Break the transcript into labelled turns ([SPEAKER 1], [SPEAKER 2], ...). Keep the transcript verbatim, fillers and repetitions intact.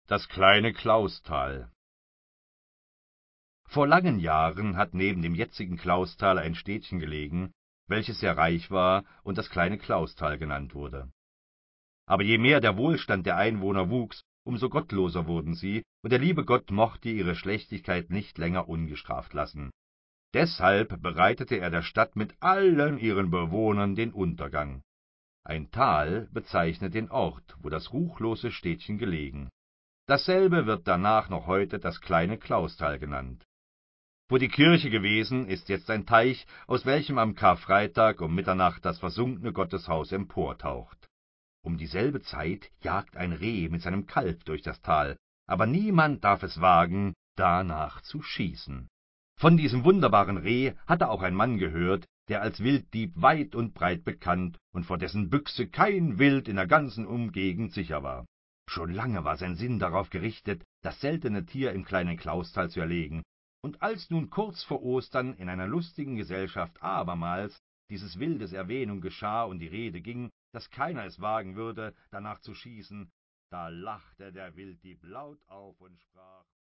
[SPEAKER 1] Das kleine Klausthal. Vor langen Jahren hat neben dem jetzigen Klausthal ein Städtchen gelegen, welches sehr reich war und das kleine Klausthal genannt wurde. Aber je mehr der Wohlstand der Einwohner wuchs, umso gottloser wurden sie, und der liebe Gott mochte ihre Schlechtigkeit nicht länger ungestraft lassen. Deshalb bereitete er der Stadt mit allen ihren Bewohnern den Untergang. Ein Tal bezeichnet den Ort, wo das ruchlose Städtchen gelegen. Dasselbe wird danach noch heute das kleine Klausthal genannt. Wo die Kirche gewesen, ist jetzt ein Teich, aus welchem am Karfreitag um Mitternacht das versunkene Gotteshaus emportaucht. Um dieselbe Zeit jagt ein Reh mit seinem Kalb durch das Tal, aber niemand darf es wagen, danach zu schießen. Von diesem wunderbaren Reh hatte auch ein Mann gehört, der als Wilddieb weit und breit bekannt und vor dessen Büchse kein Wild in der ganzen Umgegend sicher war. Schon lange war sein Sinn darauf gerichtet, das seltene Tier im kleinen Klausthal zu erlegen, und als nun kurz vor Ostern in einer lustigen Gesellschaft abermals dieses Wildes Erwähnung geschah und die Rede ging, dass keiner es wagen würde, danach zu schießen, da lachte der Wilddieb laut auf und sprach: